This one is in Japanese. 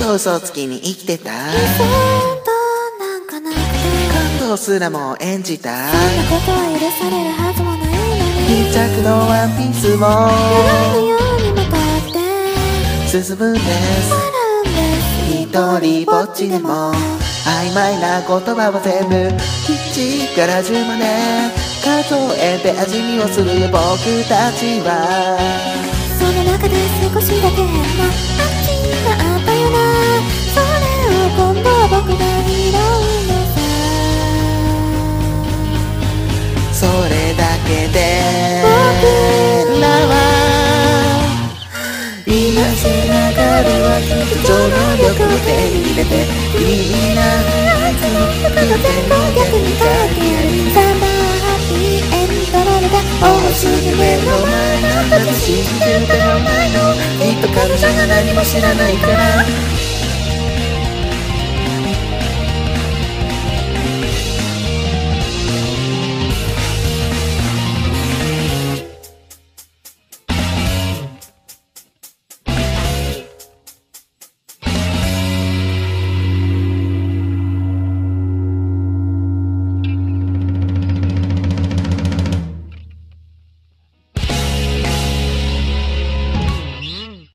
と嘘つきに生きてた。 理想となんかなくて感動すらも演じた。 そんなことは許されるはずもないのに 2着のワンピースも狙うようにまたって進むんです笑うんです一人ぼっちでも曖昧な言葉は全部1から10まで数えて味見をするよ僕たちは。 その中で少しだけ変な味があったよな。それを今度は僕が拾うのさ。 それだけで僕らは今つながるは超能力を手に入れていいなあいつの僕の全部を逆に変えてやる。サンバーハッピーエンドロールが多すぎる目の前なんだと信じてるけどないのきっと彼女が何も知らないから